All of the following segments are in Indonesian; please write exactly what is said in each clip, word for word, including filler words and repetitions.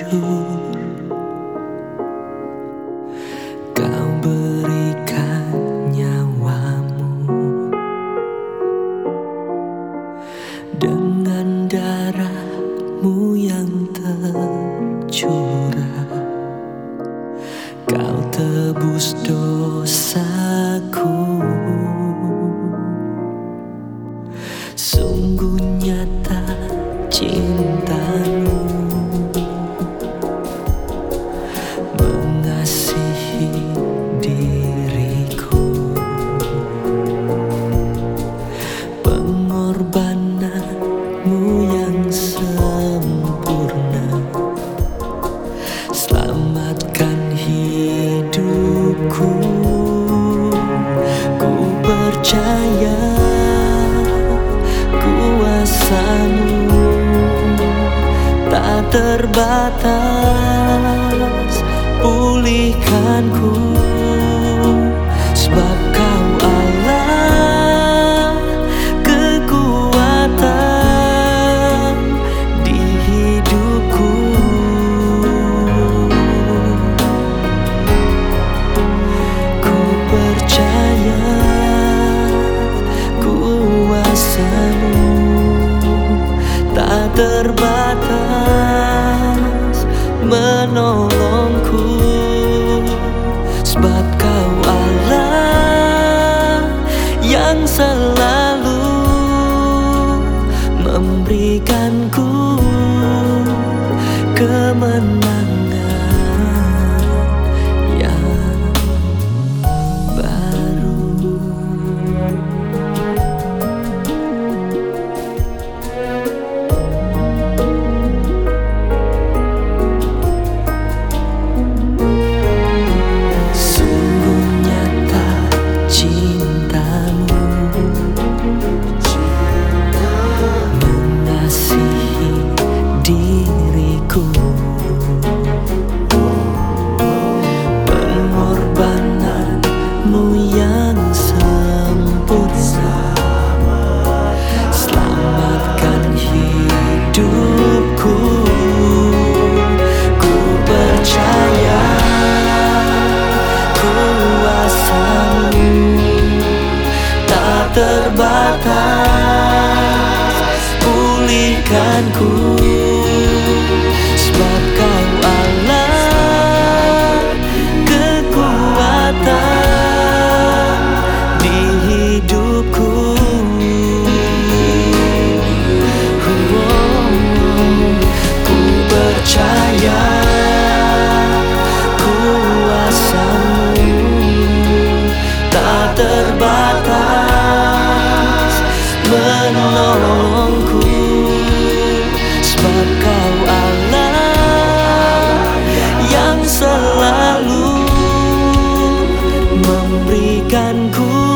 jujur, kau berikan nyawamu dengan darahmu yang tercurah. Kau tebus dosaku, sungguh nyata cintamu, mengasihi diriku. Pengorbananmu yang sempurna selamatkan hidupku. Ku percaya kuasamu tak terbatas, pulihkanku, sebab kau Allah kekuatan di hidupku. Ku percaya kuasamu tak terbatas menolongku, sebab kau Allah yang selalu memberikanku kemenangan yang baru. Pengorbananmu yang sempurna selamatkan hidupku. Ku percaya kuasamu tak terbatas, pulihkanku, sebab kau Allah kekuatan di hidupku. Oh, ku percaya kuasamu tak terbatas menolongku, sebab kau Allah yang selalu memberikanku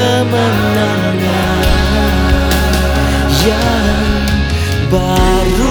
kemenangan yang baru.